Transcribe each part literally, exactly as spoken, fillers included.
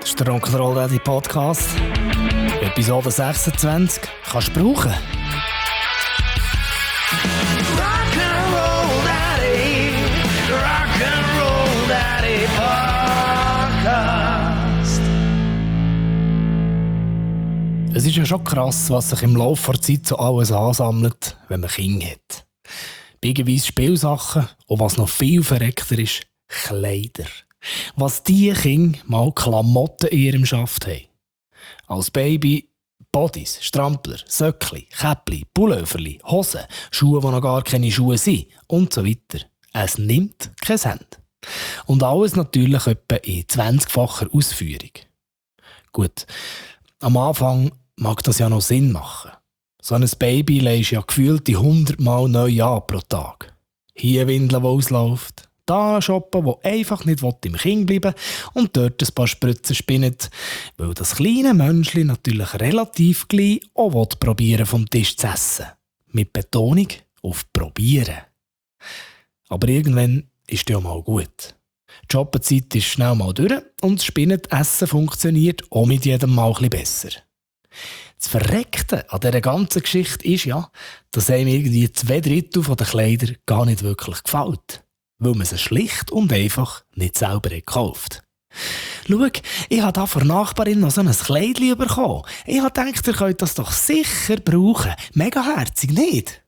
Das ist der Rock'n'Roll Daddy Podcast. Episode sechsundzwanzig. Kannst du brauchen. Rock'n'Roll Daddy, Rock'n'Roll Daddy Podcast. Es ist ja schon krass, was sich im Laufe der Zeit so alles ansammelt, wenn man Kinder hat. Beigeweise Spielsachen und was noch viel verreckter ist, Kleider. Was die Kinder mal Klamotten in ihrem Schaft haben. Als Baby Bodys, Strampler, Söckli, Käppli, Pulloverli, Hosen, Schuhe, die noch gar keine Schuhe sind und so weiter. Es nimmt kein Ende. Und alles natürlich etwa in zwanzigfacher Ausführung. Gut, am Anfang mag das ja noch Sinn machen. So ein Baby legst ja gefühlt die hundertmal neu an pro Tag. Hier Windeln, die ausläuft. Da shoppen, wo einfach nicht im Kind bleiben und dort ein paar Spritzen spinnet, weil das kleine Menschli natürlich relativ gleich auch probieren vom Tisch zu essen. Mit Betonung auf probieren. Aber irgendwann ist ja mal gut. Die Shoppenzeit ist schnell mal durch und das Spinnetessen funktioniert auch mit jedem Mal ein bisschen besser. Das Verreckte an dieser ganzen Geschichte ist ja, dass einem irgendwie zwei Drittel der Kleider gar nicht wirklich gefällt. Weil man sie schlicht und einfach nicht selber gekauft hat. Schau, ich habe da von der Nachbarin noch so ein Kleidchen bekommen. Ich habe gedacht, ihr könnt das doch sicher brauchen. Mega herzig, nicht?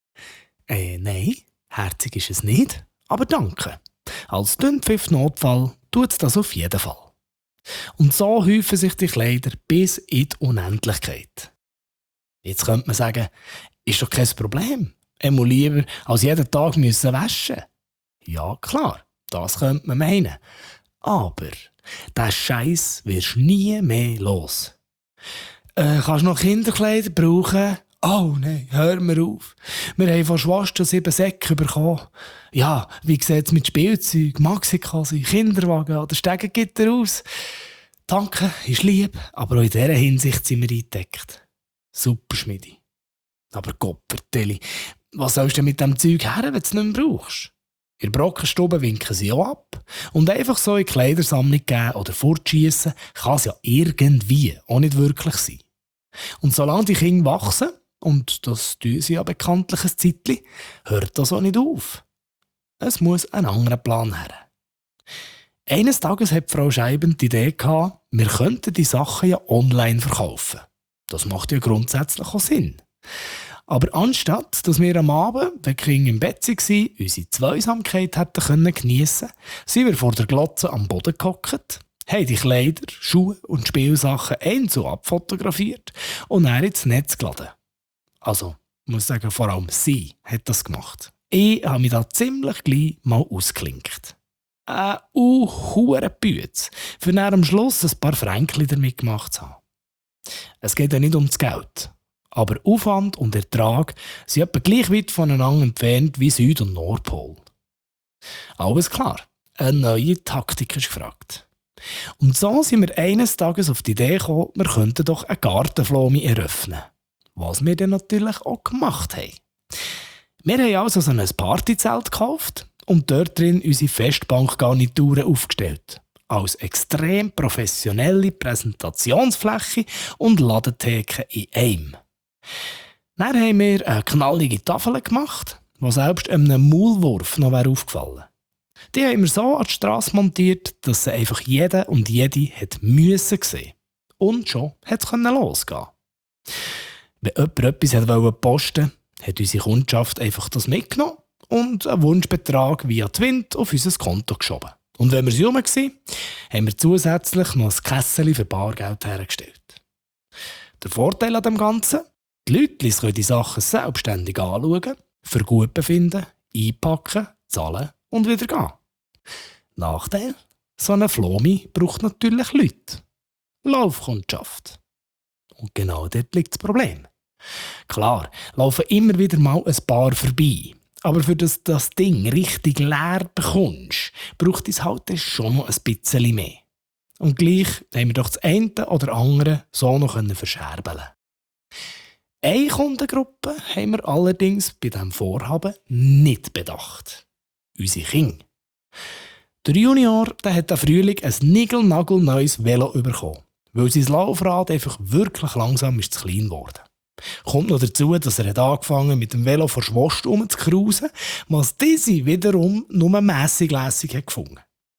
Äh, nein, herzig ist es nicht, aber danke. Als Dünnpfiff-Notfall tut es das auf jeden Fall. Und so häufen sich die Kleider bis in die Unendlichkeit. Jetzt könnte man sagen, ist doch kein Problem. Er muss lieber als jeden Tag müssen waschen. Ja, klar, das könnte man meinen. Aber diesen Scheiß wirst du nie mehr los. Äh, kannst du noch Kinderkleider brauchen? Oh nein, hör mir auf. Wir haben von Schwester sieben Säcke bekommen. Ja, wie sieht es mit Spielzeug, Maxikasi, Kinderwagen oder Stegengitter aus? Danke, ist lieb, aber auch in dieser Hinsicht sind wir eingedeckt. Super, Schmidi. Aber Gottverdeli, was sollst du denn mit dem Zeug her, wenn du es nicht mehr brauchst? In der Brockenstube winken sie auch ab. Und einfach so in die Kleidersammlung geben oder fortschiessen kann es ja irgendwie auch nicht wirklich sein. Und solange die Kinder wachsen, und das tun sie ja bekanntlich ein Zeitchen, hört das auch nicht auf. Es muss ein anderer Plan her. Eines Tages hat Frau Scheiben die Idee gehabt, wir könnten die Sachen ja online verkaufen. Das macht ja grundsätzlich auch Sinn. Aber anstatt, dass wir am Abend, wenn die Kinder im Bett waren, unsere Zweisamkeit hätten geniessen können, sind wir vor der Glotze am Boden gehockt, haben die Kleider, Schuhe und Spielsachen einzeln abfotografiert und dann ins Netz geladen. Also, ich muss sagen, vor allem sie hat das gemacht. Ich habe mich da ziemlich gleich mal ausgeklinkt. Äh, uh, hure Bütz, für dann am Schluss ein paar Fränkli damit gemacht zu haben. Es geht ja nicht um das Geld. Aber Aufwand und Ertrag sind etwa gleich weit voneinander entfernt wie Süd- und Nordpol. Alles klar, eine neue Taktik ist gefragt. Und so sind wir eines Tages auf die Idee gekommen, wir könnten doch eine Gartenflome eröffnen. Was wir dann natürlich auch gemacht haben. Wir haben also so ein Partyzelt gekauft und dort drin unsere Festbankgarnituren aufgestellt. Als extrem professionelle Präsentationsfläche und Ladentheke in einem. Dann haben wir eine knallige Tafel gemacht, die selbst einem Maulwurf noch aufgefallen. Die haben wir so an die Strasse montiert, dass sie einfach jeder und jede hat müssen sehen. Und schon hat es losgehen. Wenn jemand etwas wollte posten, hat unsere Kundschaft einfach das mitgenommen und einen Wunschbetrag via Twint auf unser Konto geschoben. Und wenn wir sie rum waren, haben wir zusätzlich noch ein Kessel für Bargeld hergestellt. Der Vorteil an dem Ganzen? Die Leute können die Sachen selbstständig anschauen, für gut befinden, einpacken, zahlen und wieder gehen. Nachteil? So eine Flomi braucht natürlich Leute. Laufkundschaft. Und genau dort liegt das Problem. Klar, laufen immer wieder mal ein paar vorbei. Aber für das das Ding richtig leer bekommst, braucht es halt schon noch ein bisschen mehr. Und gleich haben wir doch das eine oder andere so noch verscherbeln. Eine Kundengruppe haben wir allerdings bei diesem Vorhaben nicht bedacht. Unsere Kinder. Der Junior der hat im Frühling ein nigelnagelneues Velo bekommen, weil sein Laufrad einfach wirklich langsam ist zu klein geworden. Kommt noch dazu, dass er hat angefangen mit dem Velo vor Schwost rumzucruisen, was diese wiederum nur mässig lässig hat gefunden.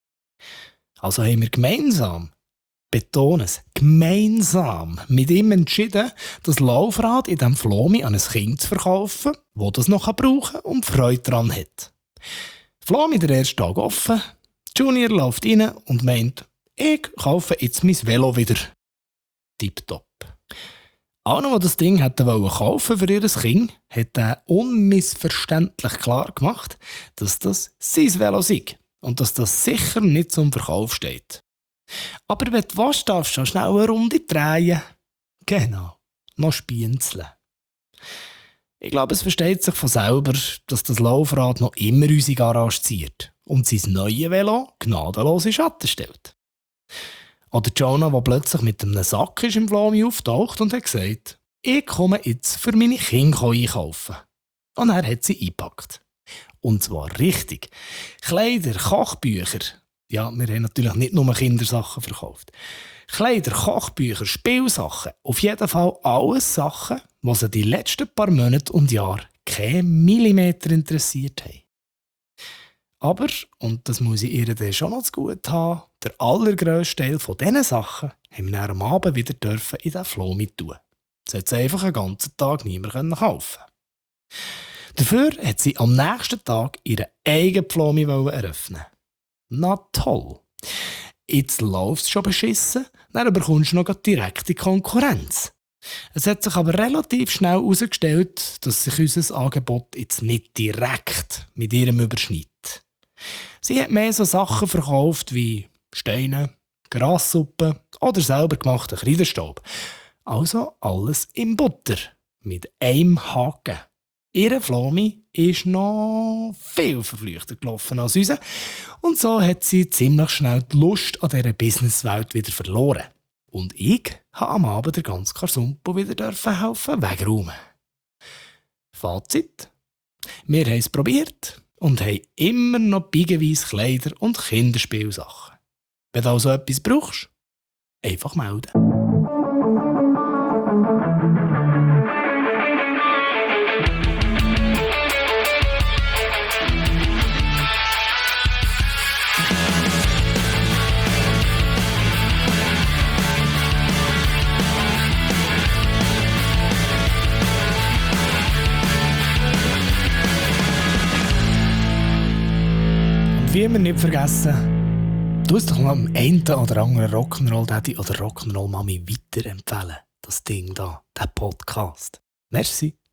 Also haben wir gemeinsam, betone es, gemeinsam mit ihm entschieden, das Laufrad in diesem Flomi an ein Kind zu verkaufen, das das noch brauchen kann und Freude daran hat. Flomi der erste Tag offen, Junior läuft rein und meint, ich kaufe jetzt mein Velo wieder. Tipptopp. Alle, die das Ding hätten kaufen für ihr Kind, hat er unmissverständlich klar gemacht, dass das sein Velo sei und dass das sicher nicht zum Verkauf steht. Aber wenn du willst, darfst du schon schnell eine Runde drehen. Genau, noch spienzeln. Ich glaube, es versteht sich von selber, dass das Laufrad noch immer unsere Garage zieht und sein neues Velo gnadenlos in Schatten stellt. Oder Jonah, der plötzlich mit einem Sack ist im Flomi auftaucht und hat gesagt, ich komme jetzt für meine Kinder einkaufen. Und er hat sie eingepackt. Und zwar richtig. Kleider, Kochbücher. Ja, wir haben natürlich nicht nur Kindersachen verkauft. Kleider, Kochbücher, Spielsachen. Auf jeden Fall alles Sachen, die sie die letzten paar Monate und Jahre keinen Millimeter interessiert haben. Aber, und das muss ich ihr dann schon noch zu gut haben, der allergrösste Teil von diesen Sachen haben wir dann am Abend wieder dürfen in den Flomi tun. Das hat sie einfach einen ganzen Tag niemand kaufen. Dafür hat sie am nächsten Tag ihren eigenen Flomi eröffnen. Na toll! Jetzt läuft es schon beschissen, dann bekommst du noch direkte Konkurrenz. Es hat sich aber relativ schnell herausgestellt, dass sich unser Angebot jetzt nicht direkt mit ihrem überschneidet. Sie hat mehr so Sachen verkauft wie Steine, Grassuppe oder selber gemachten Kreidenstaub. Also alles in Butter, mit einem Haken. Ihre Flomi ist noch viel verflüchter gelaufen als unser und so hat sie ziemlich schnell die Lust an dieser Businesswelt wieder verloren. Und ich habe am Abend den ganzen Karsumpo wieder helfen wegräumen. Fazit: Wir haben es probiert und haben immer noch biegenweise Kleider und Kinderspielsachen. Wenn du also etwas brauchst, einfach melden. Wie immer nicht vergessen, du es doch mal am einen oder anderen Rock'n'Roll-Daddy oder Rock'n'Roll-Mami weiterempfehlen. Das Ding da, der Podcast. Merci.